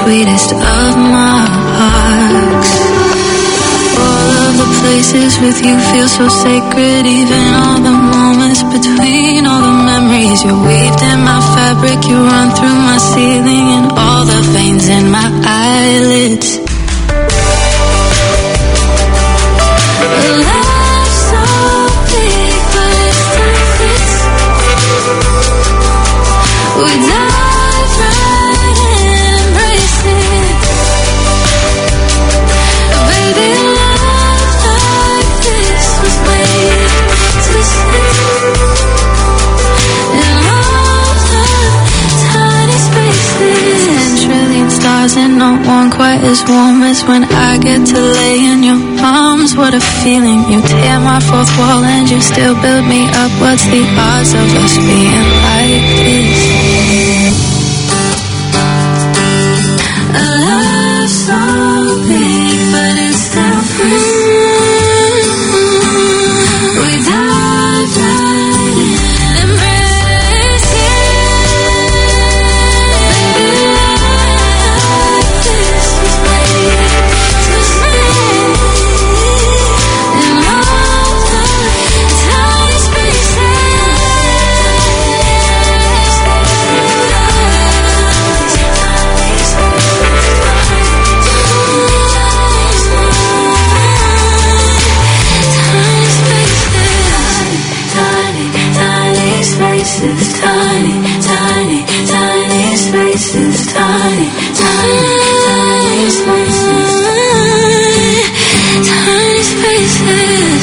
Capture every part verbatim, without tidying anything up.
sweetest of my hearts. All of the places with you feel so sacred, even all the moments between, all the memories you're weaved in my fabric. You run through my ceiling and all the veins in my eyelids. We dive right in, embrace it. Baby, love like this was made to sit in all the tiny spaces. Ten trillion stars and not one quite as warm as when I get to lay in your arms. What a feeling, you tear my fourth wall and you still build me up. What's the odds of us being like this? A love so big, but it's still free. We dive right in, embrace it. Baby, like this was made to stay in all the tiny spaces. Tiny, tiny, tiny spaces, tiny, tiny, tiny spaces, tiny spaces.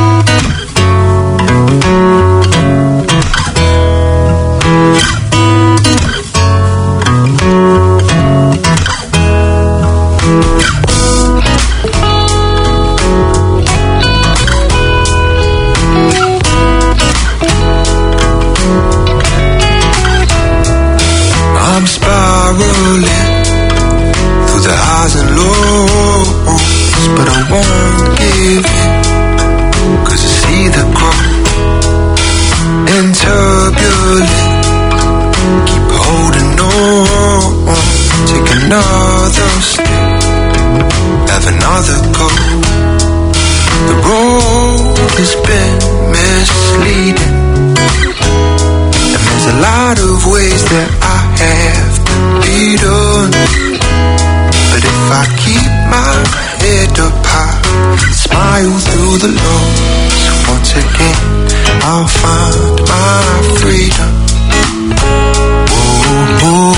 I'm spiraling through the highs and lows, but I won't give in, 'cause I see the growth in turbulence. Keep holding on, take another step, have another go. The road has been misleading, and there's a lot of ways that I have to lead on. But if I keep my head up high, smile through the lows, once again I'll find my freedom. Whoa, whoa.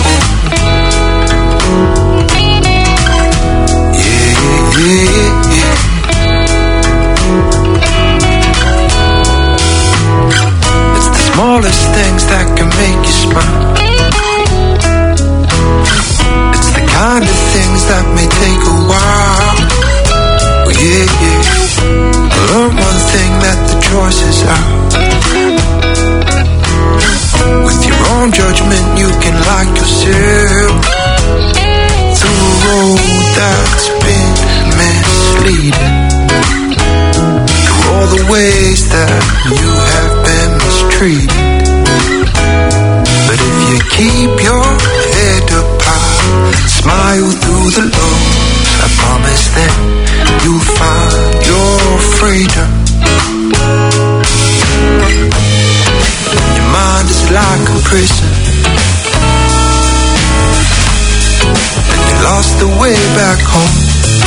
Yeah, yeah, yeah. It's the smallest things that can make you smile. It's the kind of things that may take a while. Well, yeah, yeah. Learn one thing, that the choice is out. With your own judgment, you can like yourself through a road that's been misleading, through all the ways that you have been mistreated. But if you keep your head up high, smile through the lows, I promise that you'll find your freedom. Your mind is like a prison, and you lost the way back home.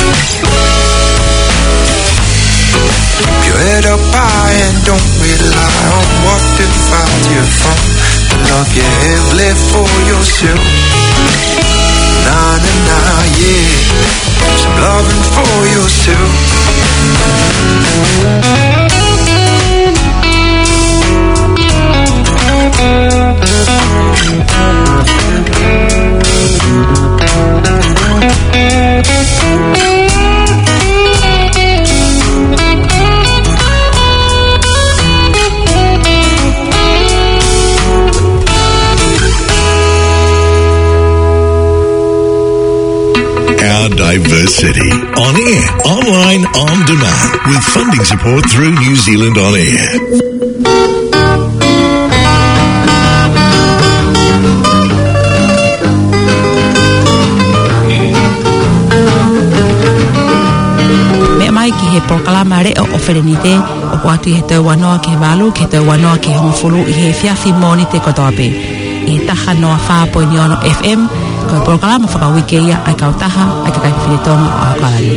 Keep your head up high and don't rely on what divides you from the love you have left for yourself. Nah, nah, nah, yeah. Some loving for yourself. Diversity. On air, online, on demand, with funding support through New Zealand On Air. whare o wherenite o kuatu he tau wanoa ke walu ke tau wanoa ke hongfulu I he whiawhi mōni te kotoape I he taha noa whāpoi ni ono F M ko e programa whakawike ia ai kautaha ai kakai whiritonga o Akalani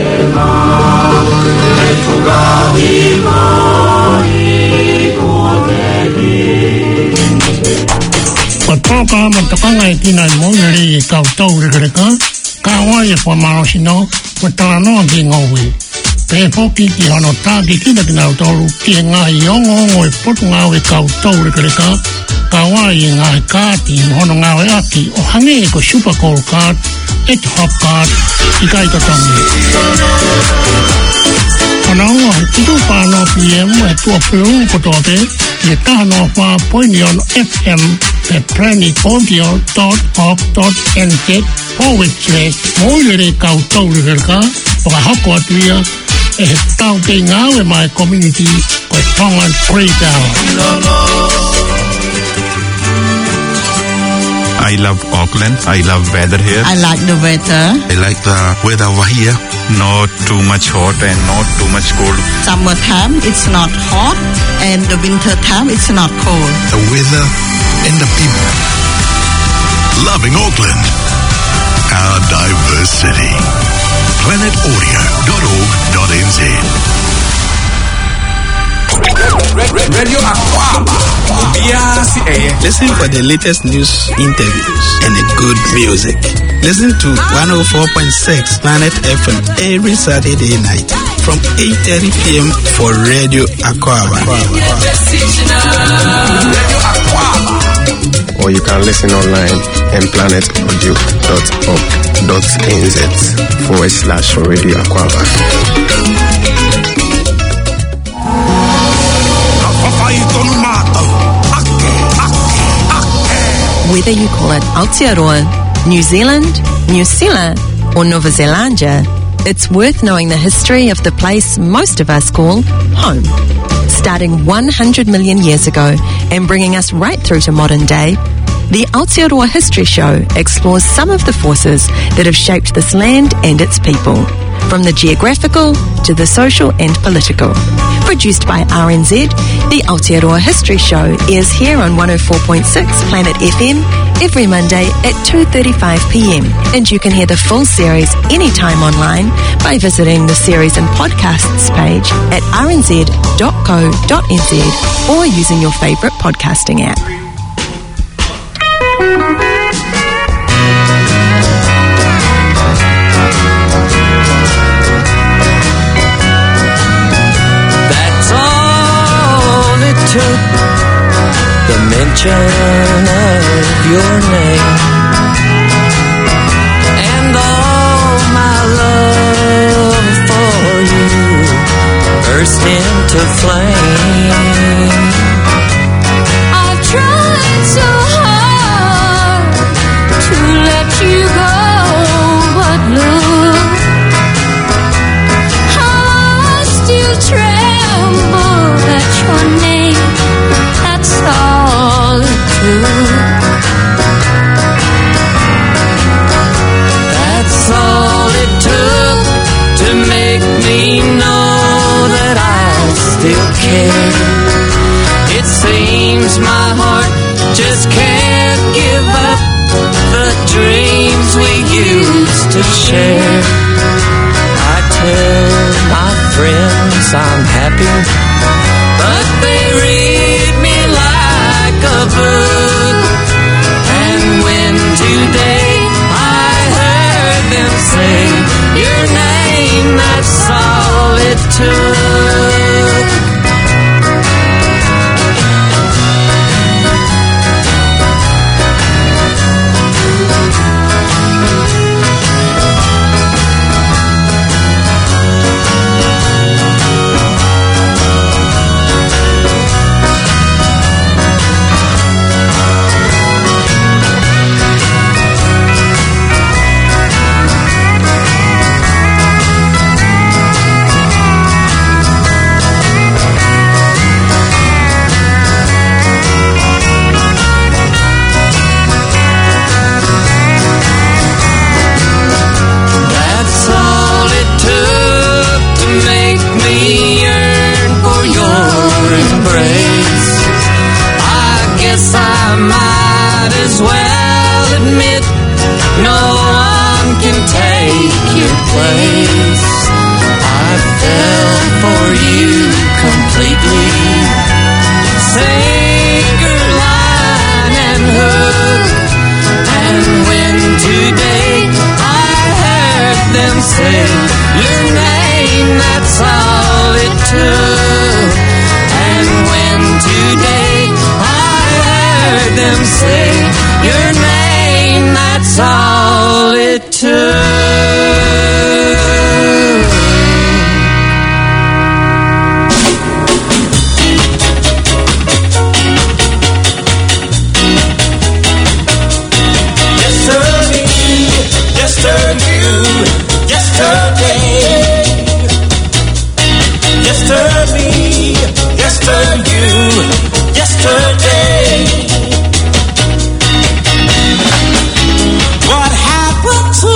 Ko tōka matakanga e tina I mōnere I kautau rekereka ka wai e whamarosino ko tānoa ki ngōwi Pe poki ki hono tāki kina ki nau tōru ki e ngāi ongo ongo e potu ngāwe kautau rekereka ka wai e ngāi kāti hono ngāwe aki o hange e ko super cold card e te hop card I kai tatongi Ana ongo he titu whānoa P M e tua whiungu kotote I e tānoa whā poini on F M pe planetaudio dot org dot n z forward slash mōlere kautau rekereka o ka hako atuia e he tau te ngāwe mai community ko e Tongan Greytown. I love Auckland. I love weather here. I like the weather. I like the weather over here. Not too much hot and not too much cold. Summertime, it's not hot, and the winter time, it's not cold. The weather and the people. Loving Auckland. Our diverse city. planet audio dot org dot n z Radio Aquaba. Listen for the latest news, interviews, and the good music. Listen to one oh four point six Planet F M every Saturday night from eight thirty p m for Radio Aquaba. Or you can listen online at planet audio dot org dot n z forward slash Radio Aquaba. Whether you call it Aotearoa, New Zealand, New Zealand, or Nova Zelandia, it's worth knowing the history of the place most of us call home. Starting one hundred million years ago and bringing us right through to modern day, the Aotearoa History Show explores some of the forces that have shaped this land and its people, from the geographical to the social and political. Produced by R N Z, the Aotearoa History Show is here on one oh four point six Planet F M every Monday at two thirty-five p m and you can hear the full series anytime online by visiting the series and podcasts page at r n z dot co dot n z or using your favourite podcasting app. The mention of your name and all my love for you burst into flame. I've tried so hard to let you go, but look how I still tremble at your name. That's all it took. That's all it took to make me know that I still care. It seems my heart just can't give up the dreams we used to share. I tell my friends I'm happy, but they read me like a book. And when today I heard them say your name, that's all it took. place. I fell for you completely. Sinker, line, and hook. And when today I heard them say your name, that's all it took. And when today I heard them say your name, that's all it took. Yesterday, yesterday, yesterday. What happened to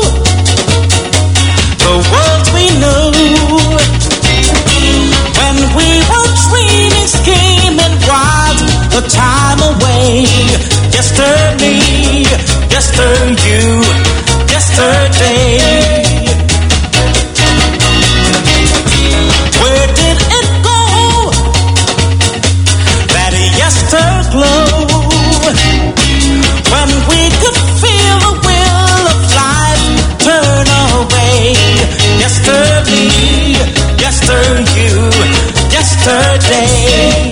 the world we knew when we were dreaming, scheming, wild the time away? Yesterday, yesterday, yesterday. Where did it go? That yesterglow, when we could feel the will of life turn away. Yesterday, yesterday, yesterday.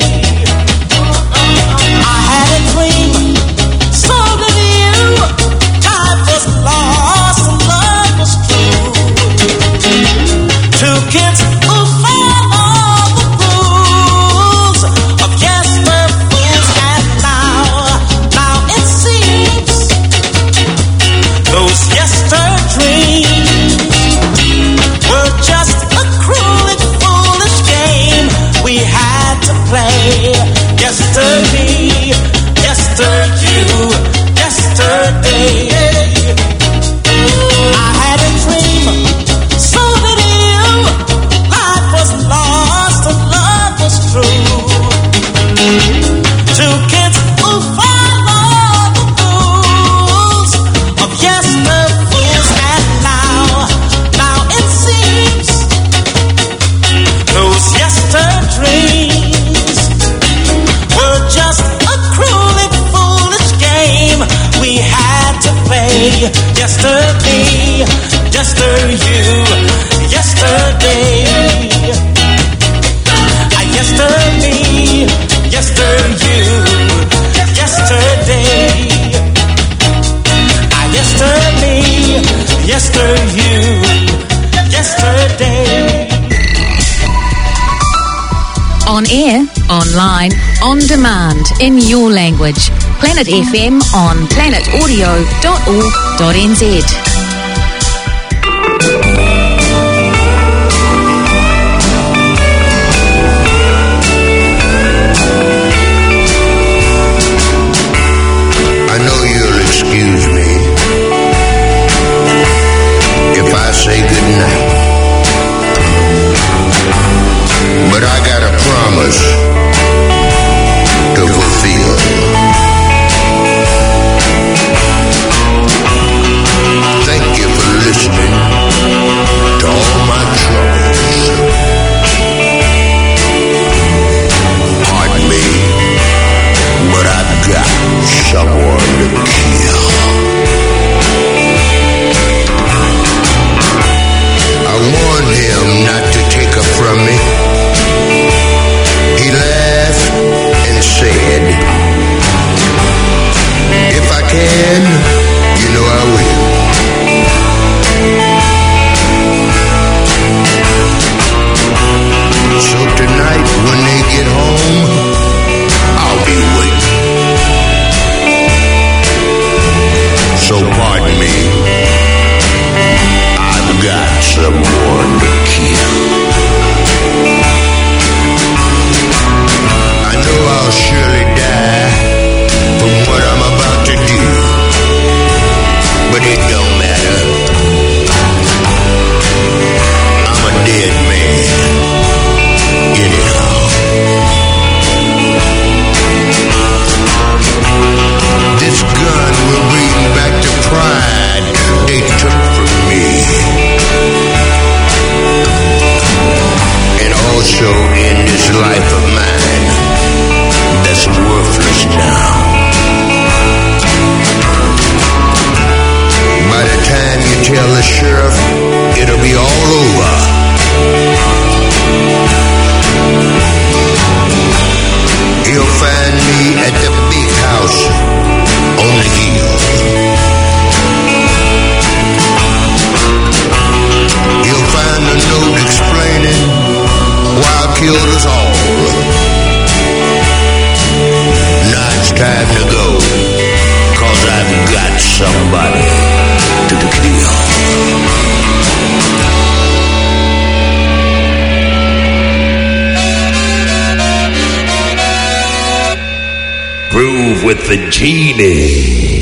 I had a dream, so did you. Life was lost and love was true. Two kids who follow the rules of yesterfools, and now, now it seems those yester dreams were just a cruel and foolish game we had to play. Yesterday, yesterday, yesterday. I had a dream, so did you. Life was lost and love was true. Two kids who follow the rules of yesterfools, and now, now it seems those yester dreams were just a cruel and foolish game we had to play. Yesterday, yesterday, yesterday. I yesterday, yesterday, yesterday. I yesterday, yesterday, yesterday. On air, online, on demand, in your language. Planet F M on planet audio dot org dot n z. I know you'll excuse me if I say goodnight, but I got a promise to fulfill. Thank you for listening to all my troubles. Pardon me, but I've got someone to kill. I warned him not to take her from me. He us all. Now it's time to go, cause I've got somebody to kill. Prove with the genie.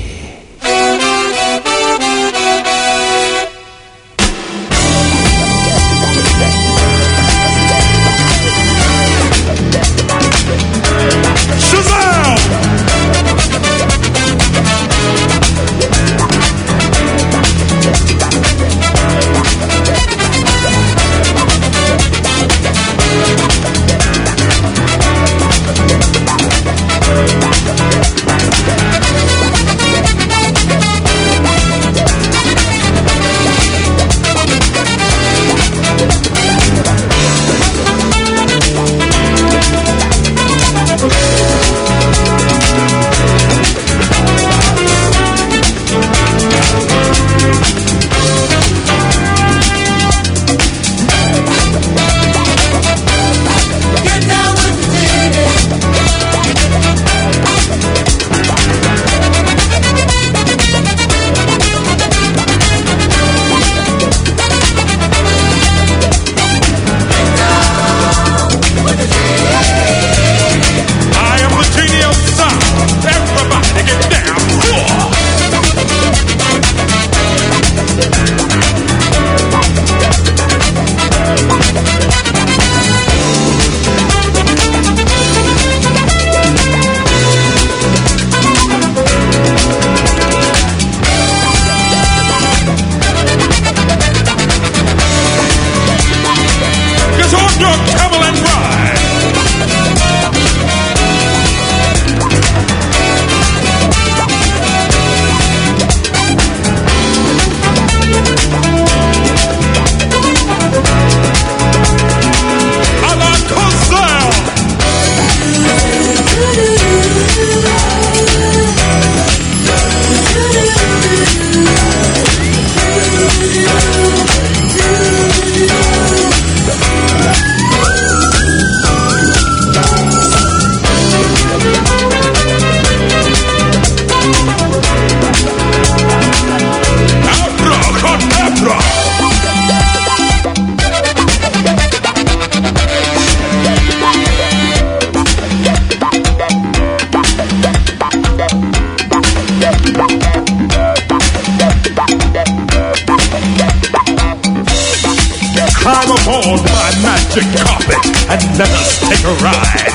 Climb aboard my magic carpet and let us take a ride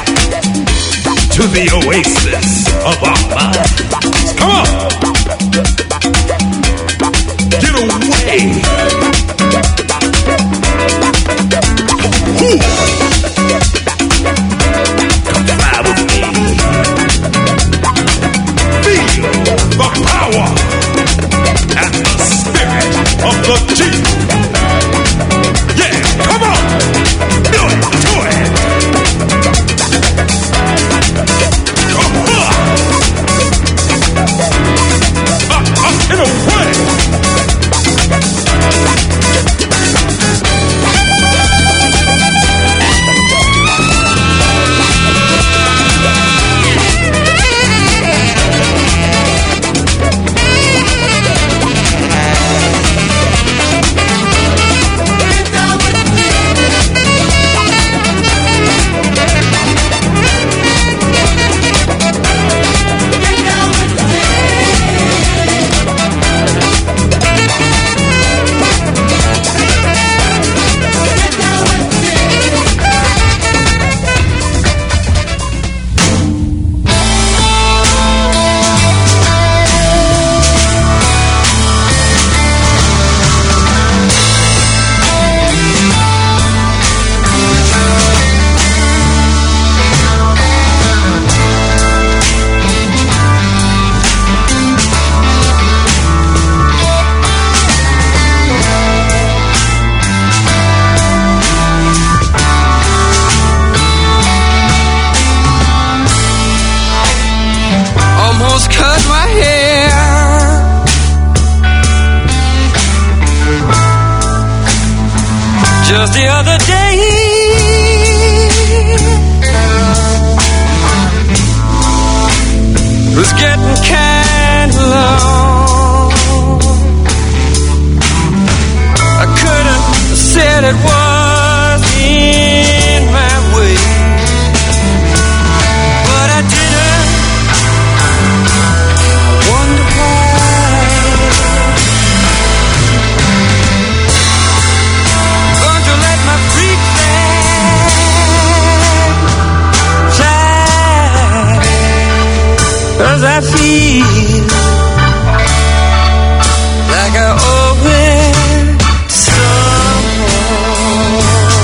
to the oasis of our minds. Come on! Get away! Ooh. Come fly with me. Feel the power and the spirit of the deep. Come on! Do it! Do it! Uh-huh. Uh, up and away! Just the other day 'cause I feel like I owe it someone.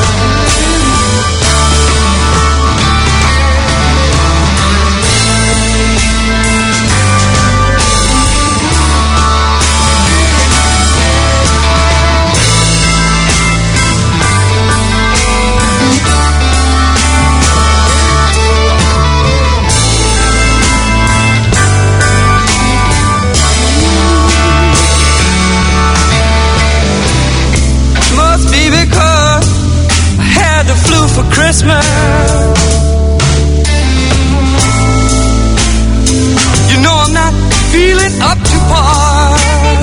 For Christmas, you know I'm not feeling up to par.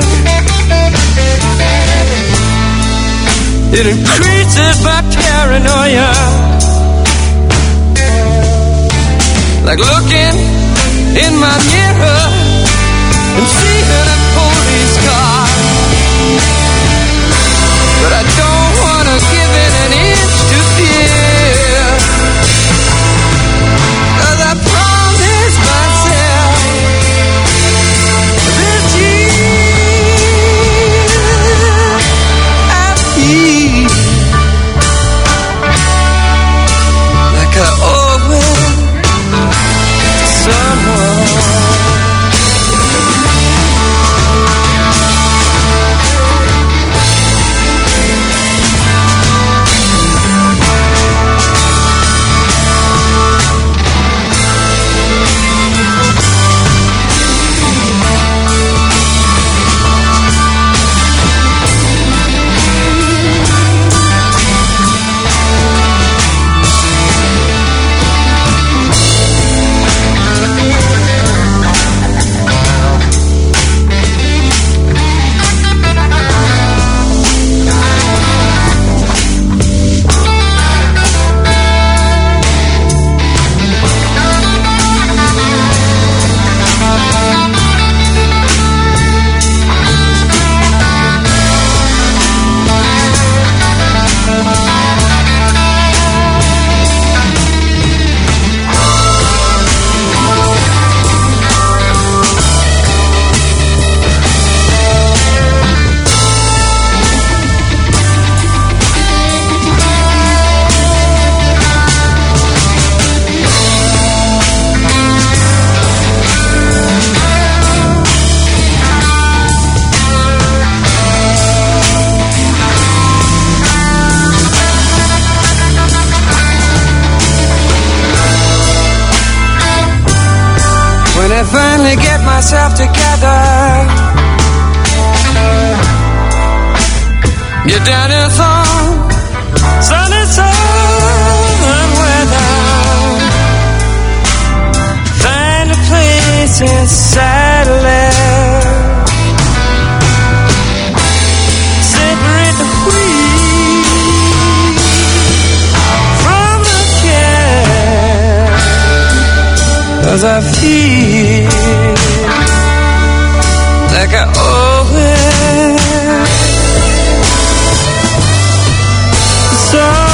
It increases my paranoia, like looking in my mirror and seeing a police car. But I don't want to give it an inch to fear, 'cause I promised myself this year I'd feel like I owe it to someone. Finally get myself together, get down in some sunny southern weather, find a place and settle it, separate the wheat from the chair, 'cause I feel like I owe it someone.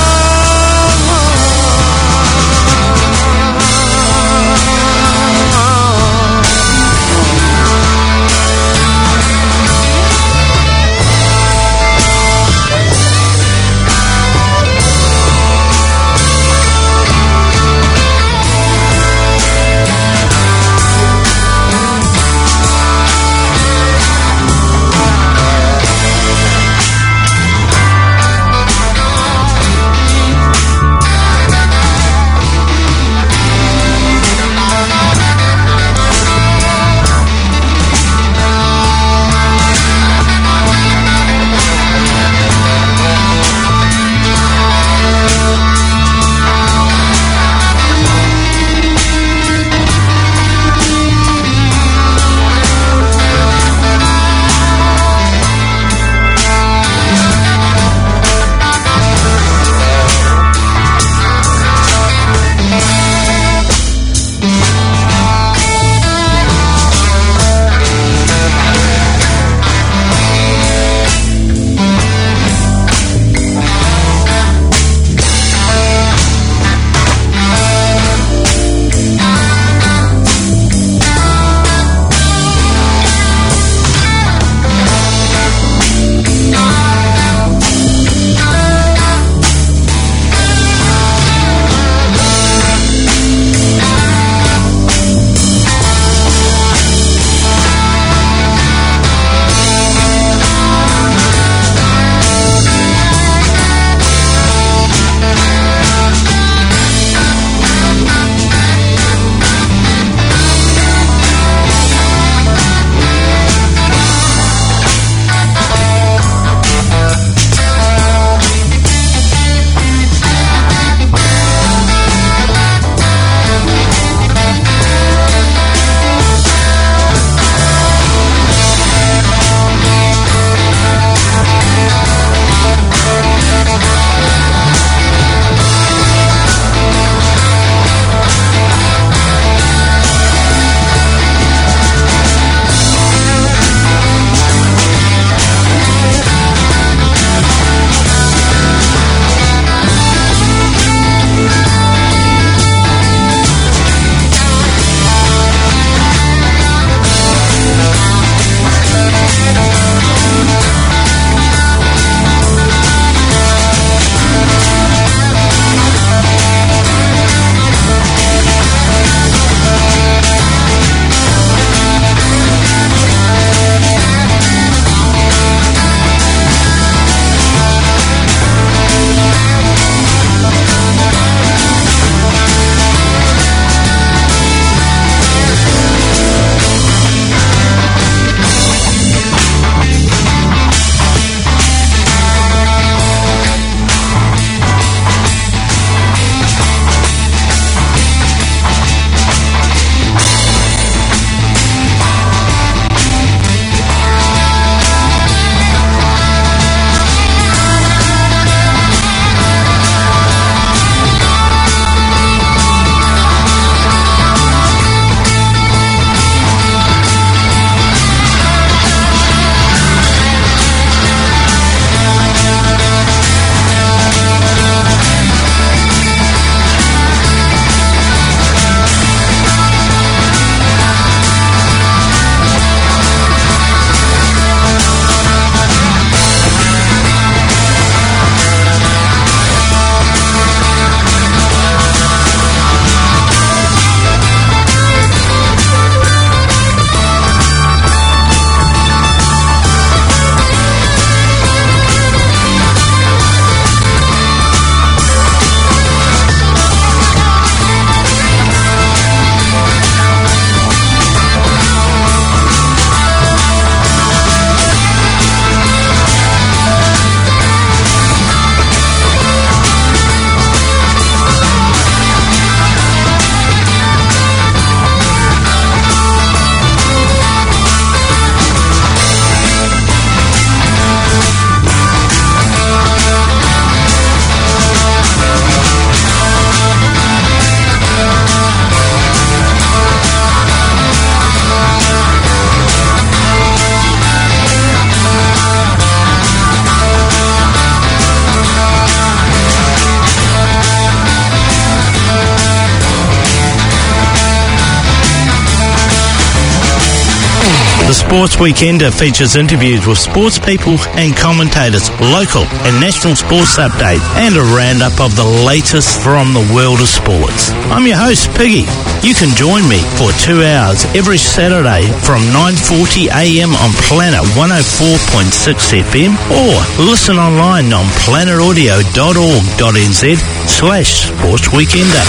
The Sports Weekender features interviews with sports people and commentators, local and national sports updates, and a roundup of the latest from the world of sports. I'm your host, Piggy. You can join me for two hours every Saturday from nine forty a m on Planet one oh four point six F M or listen online on planetaudio dot org dot n z slash Sports Weekender.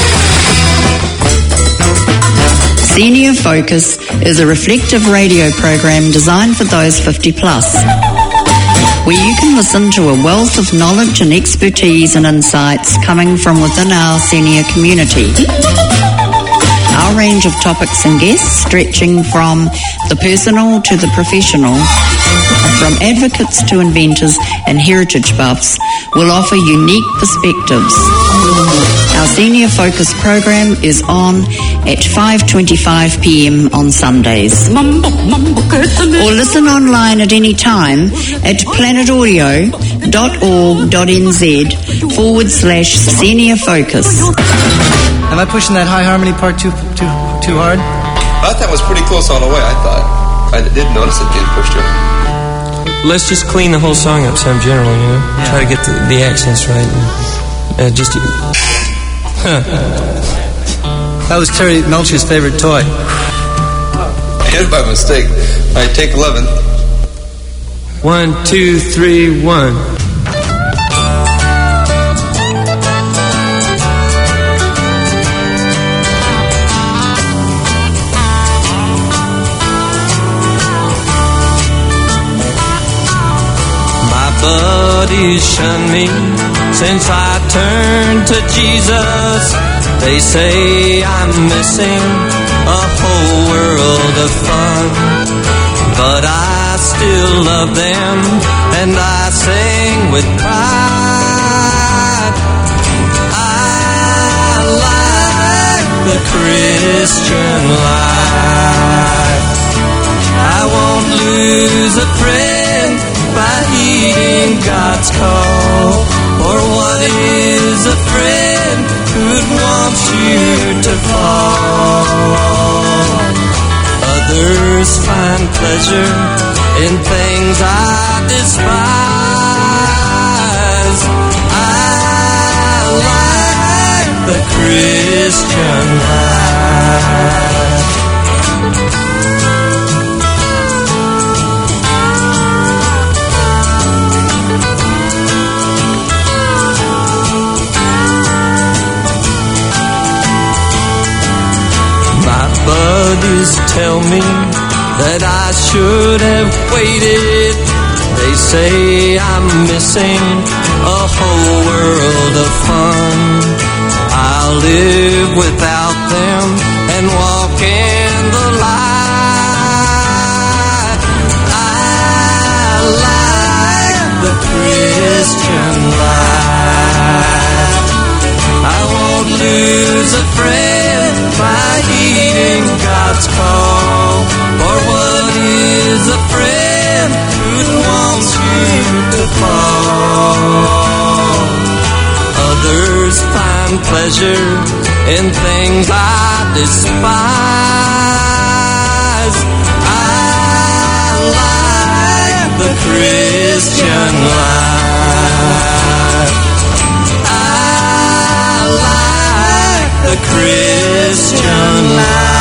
Senior Focus is a reflective radio program designed for those fifty plus, where you can listen to a wealth of knowledge and expertise and insights coming from within our senior community. Our range of topics and guests stretching from the personal to the professional, from advocates to inventors and heritage buffs, will offer unique perspectives. Our Senior Focus program is on at five twenty-five p m on Sundays. Or listen online at any time at planetaudio dot org dot n z forward slash Senior Focus. Am I pushing that high harmony part too too too hard? I thought that was pretty close all the way, I thought. I did notice it being pushed over. Let's just clean the whole song up some general, you know? Yeah. Try to get the, the accents right. And, uh, just... Huh. That was Terry Melcher's favorite toy. I hit it by mistake. All right, take eleven. One, two, three, one. Buddies shun me since I turned to Jesus. They say I'm missing a whole world of fun, but I still love them and I sing with pride. I like the Christian life. I won't lose a friend by heeding God's call. Or what is a friend who'd want you to fall? Others find pleasure in things I despise. I like the Christian life. Buddies tell me that I should have waited. They say I'm missing a whole world of fun. I'll live without them and walk in the light. I like the Christian life. I won't lose a friend by heeding God's call. Or what is a friend who wants you to fall? Others find pleasure in things I despise. I like the Christian life. I like the Christian life.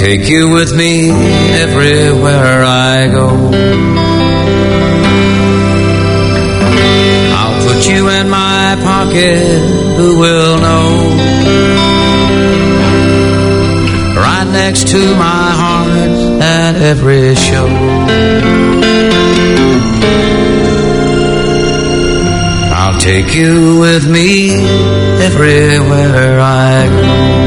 take you with me everywhere I go. I'll put you in my pocket, who will know? Right next to my heart at every show. I'll take you with me everywhere I go.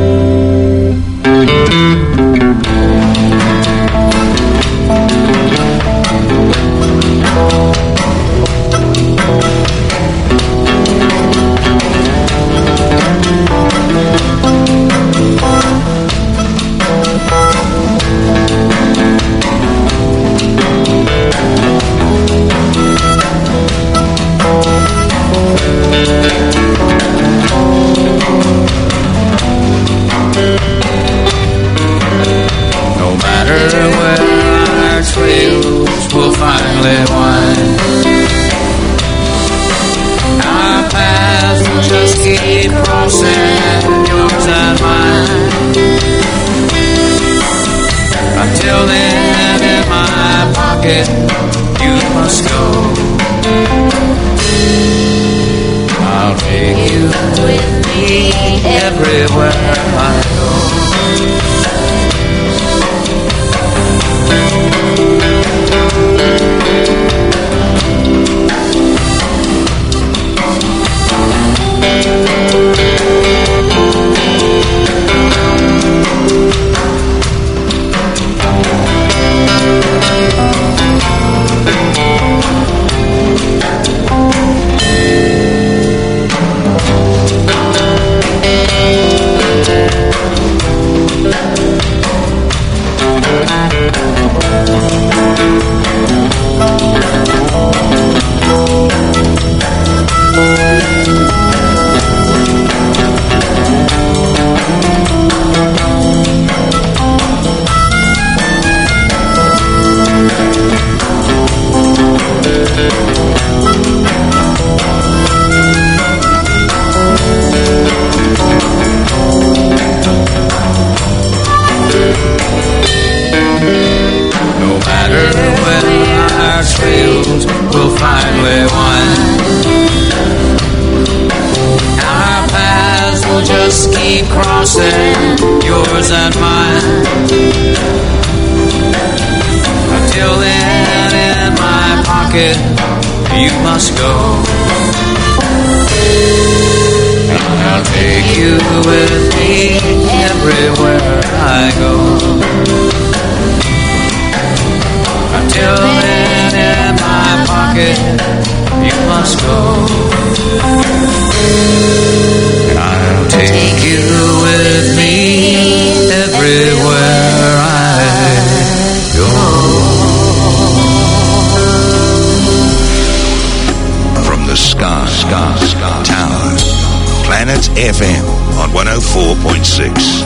F M on one oh four point six.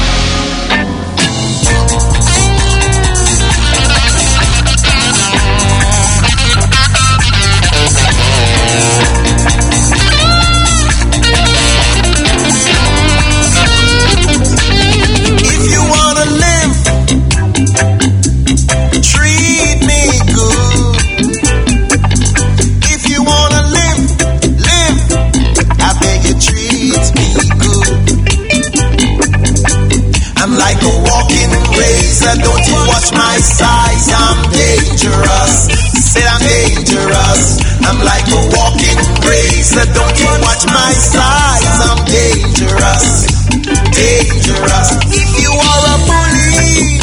Don't you watch my size, I'm dangerous. Said I'm dangerous. I'm like a walking razor. Don't you watch my size, I'm dangerous. Dangerous. If you are a bully,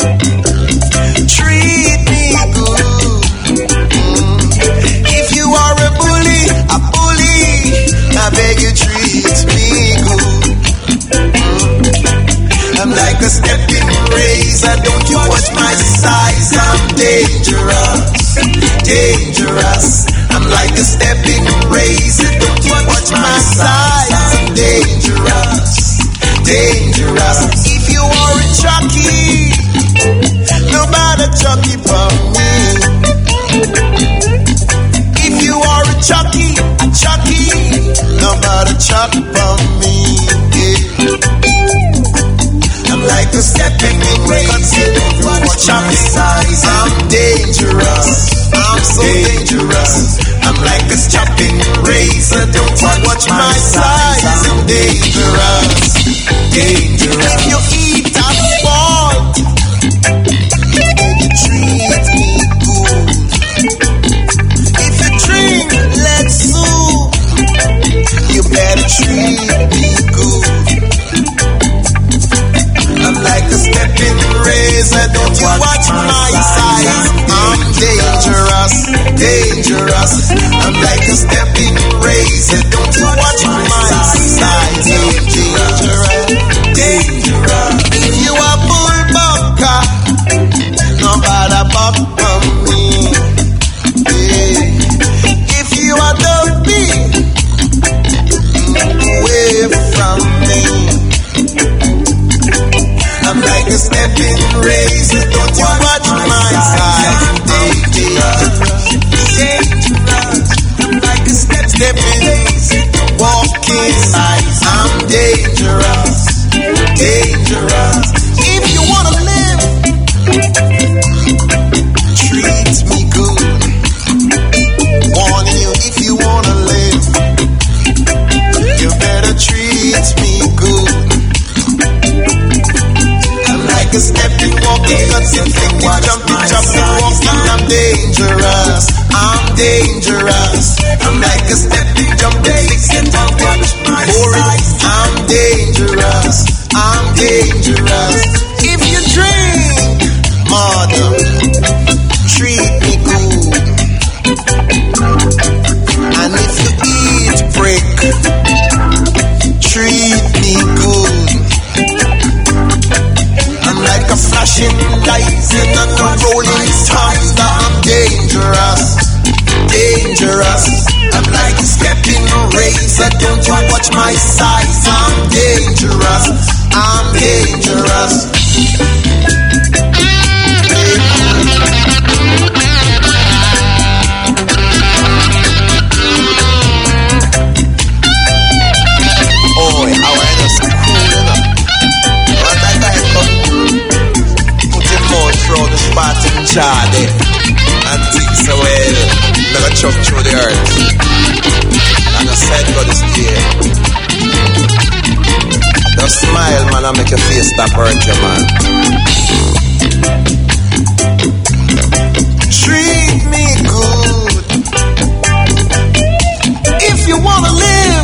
treat me good. If you are a bully, a bully, I beg you treat me good. I'm like a stepping razor, don't you watch my size, I'm dangerous, dangerous. I'm like a stepping razor, don't you watch my size, I'm dangerous, dangerous. If you are a jockey, nobody jockey for me. If you are a jockey, a jockey, nobody jockey for me. Yeah. I'm like a a stepping razor. Watch out my size. I'm dangerous. I'm so dangerous. I'm like a chopping razor. Don't watch my size. I'm dangerous. Dangerous. If you eat asphalt, you treat me good. If you drink lead soup, you better treat me good. I'm like a stepping razor, don't you watch my size. I'm dangerous, dangerous. I'm like a stepping razor, don't you watch my size. I'm dangerous, dangerous. If you are bullbucker, nobody buck from me. Yeah. If you are dirty, away from me. I'm like a stepping razor, don't you watch my size. Dangerous, dangerous. I'm like a step stepping razor, walking size. I'm dangerous, dangerous. If you wanna live, treat me good. Warning you, if you wanna live, you better treat me good. Like a stepping, walking, cutting, thinking, jumping, jumping, walking. I'm dangerous. I'm dangerous. I'm like a stepping, jumping, thinking, jumping, boring. I'm dangerous. I'm dangerous. If you drink, mother, treat me good. And if you eat brick, treat me good. Like a flashing light in a rolling thunder. I'm dangerous, dangerous. I'm like a stepping razor. Don't you watch my size. I'm dangerous, I'm dangerous. Oh, how I just cool enough. What that guy come? Throw the spot in Charlie and think so well. Never chop through the earth. And I said God is there. Just smile, man, and make your face stop hurt you, man. Treat me good. If you wanna live,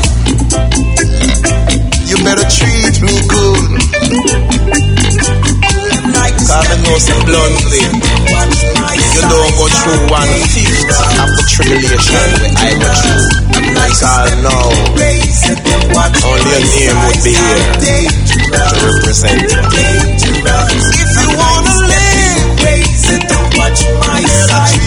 you better treat me good. Cause I know some bluntly, you don't go through one fifth of the tribulation I go through. Because now, only your name would be here to represent you. If you wanna live, don't watch my side.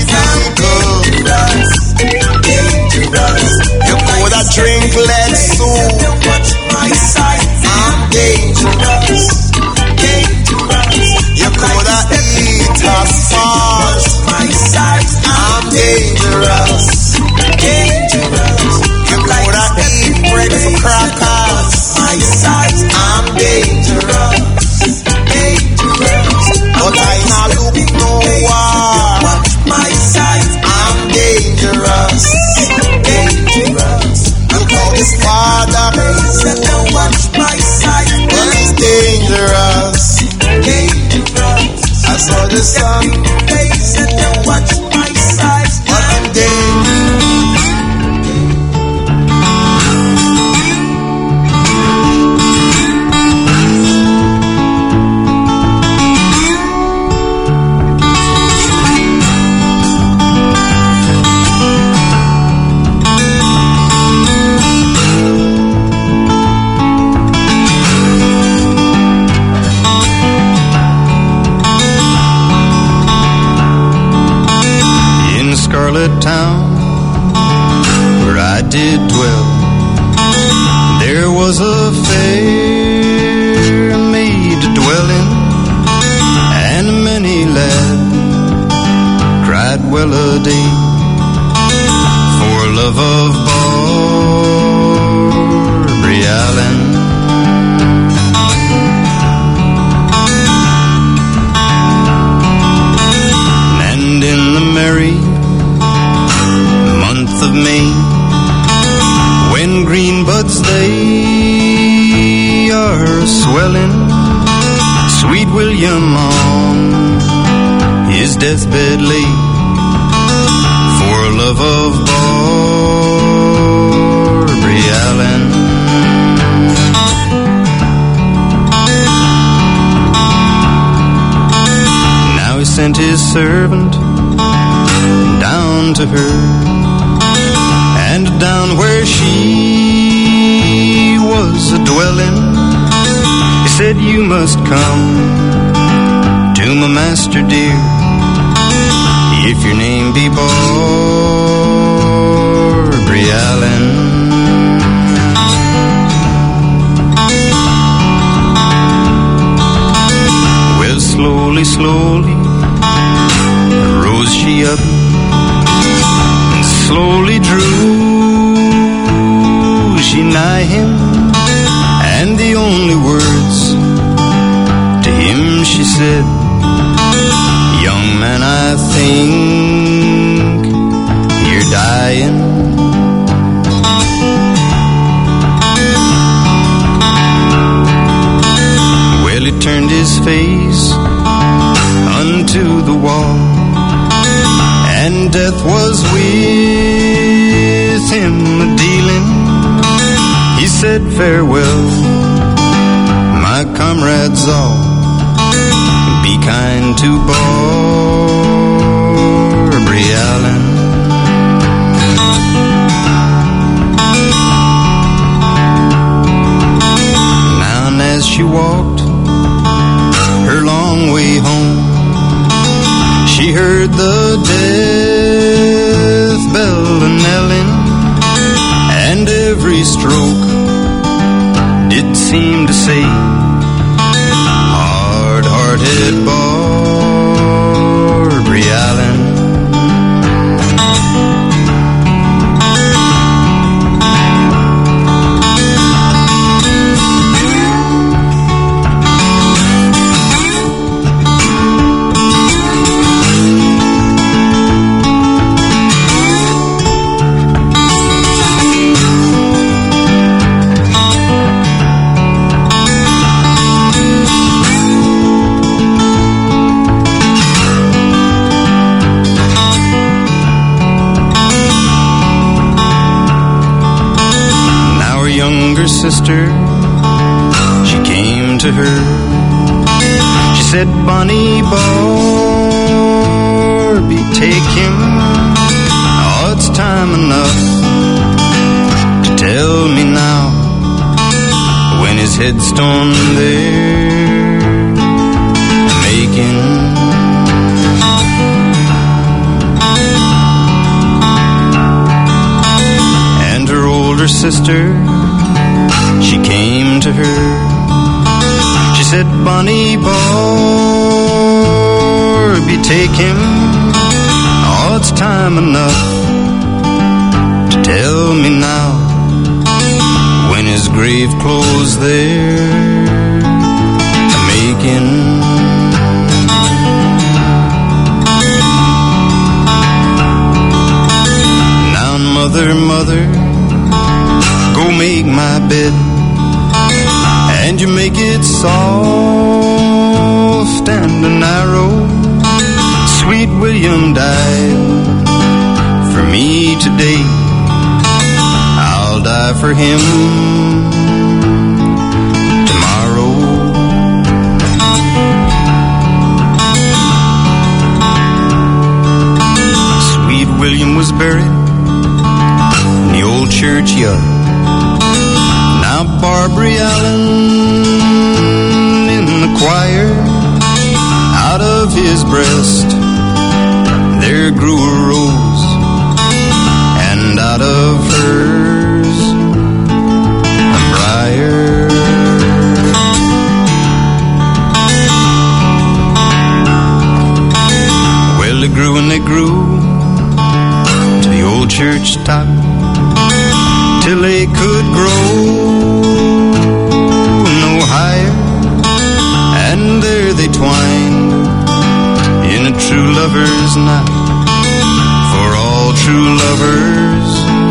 You coulda drink lead soup. Don't watch my side. I'm dangerous. You coulda eat asphalt. My size, I'm dangerous, dangerous. You coulda eat bread for crackers. My size, I'm dangerous, dangerous. But I not look no war. My size, I'm dangerous, dangerous. Look how this father don't watch my size, but he's dangerous. I saw the sun face and then watch my size, but I'm dangerous. Town where I did dwell, there was a fair maid dwelling, and many lad cried well a day for love of Barbary Allen. May, when green buds they are swelling, sweet William on his deathbed lay, for love of Barbary Allen. Now he sent his servant down to her, and down where she was a-dwelling, he said, you must come to my master dear, if your name be Barbary Allen. Well, slowly, slowly rose she up, and slowly drew she nigh him, and the only words to him she said, young man, I think you're dying. Well, he turned his face unto the wall, and death was with him a-dealing. He said, farewell, my comrades all, be kind to Barbary Allen. Now, and as she walked her long way home, she heard the death bell a-knelling, and every stroke did seem to say, hard-hearted Barbary Allen. Sister, she came to her, she said, Bonnie Barbie, take him, oh, it's time enough to tell me now, when his headstone there making. And her older sister, she came to her, she said, Bonnie Barbie, take him, oh, it's time enough to tell me now, when his grave clothes they're making. Now, mother, mother, go make my bed, and you make it soft and narrow. Sweet William died for me today, I'll die for him tomorrow. Sweet William was buried in the old churchyard. Now Barbary Allen in the choir, out of his breast there grew a rose, and out of hers a briar. Well, they grew and they grew to the old church top, till they could grow no higher, and there they twined in a true lover's knot, for all true lovers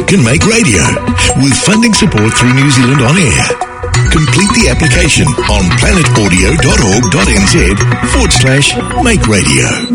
can make radio with funding support through New Zealand On Air. Complete the application on planetaudio.org.nz forward slash make radio.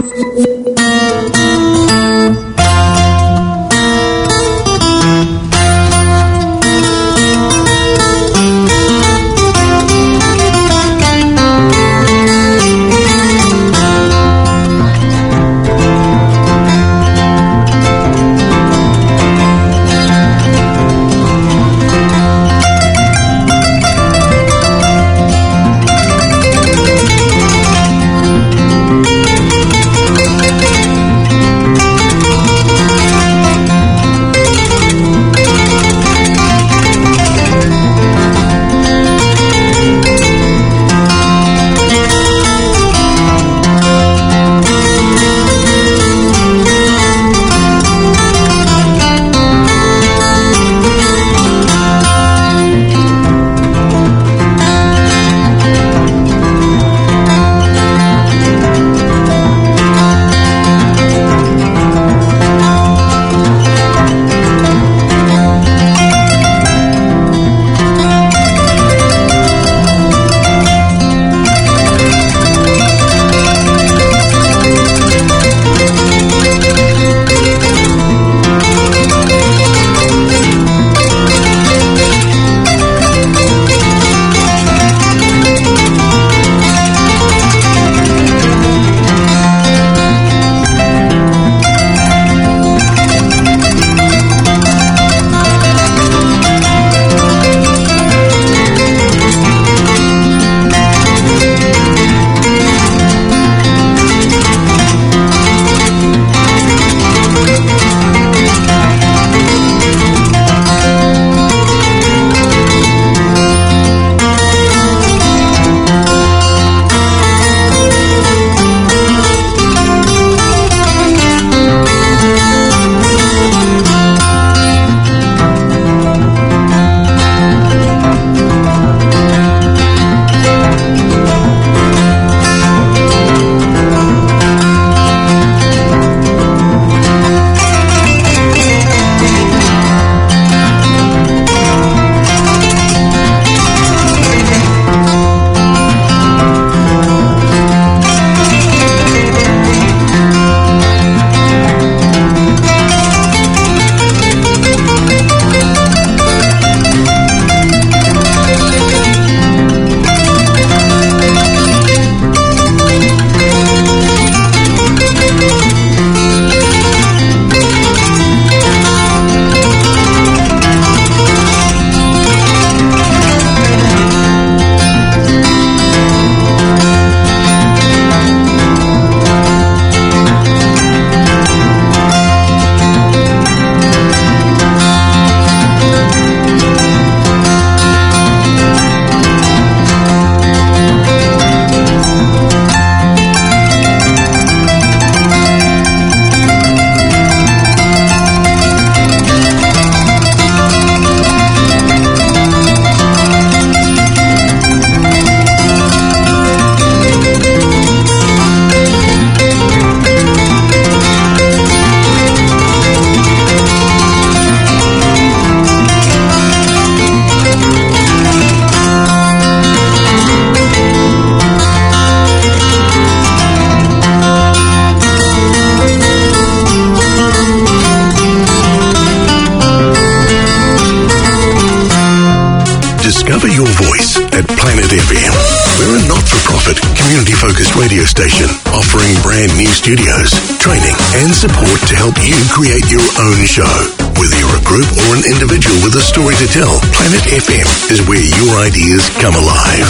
Discover your voice at Planet F M. We're a not-for-profit, community-focused radio station offering brand new studios, training and support to help you create your own show. Whether you're a group or an individual with a story to tell, Planet F M is where your ideas come alive.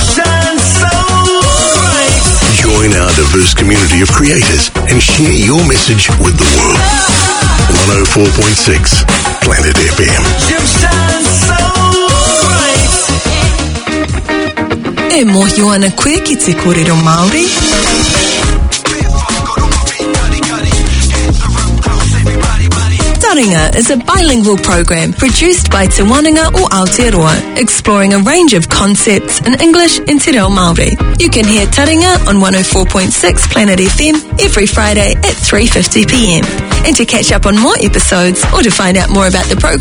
Join our diverse community of creators and share your message with the world. one oh four point six Planet F M. E mohi ana koe ki te kōrero Māori. Taringa is a bilingual program produced by Te Wananga o Aotearoa, exploring a range of concepts in English and Te Reo Māori. You can hear Taringa on one oh four point six Planet F M every Friday at three fifty p m. And to catch up on more episodes or to find out more about the program,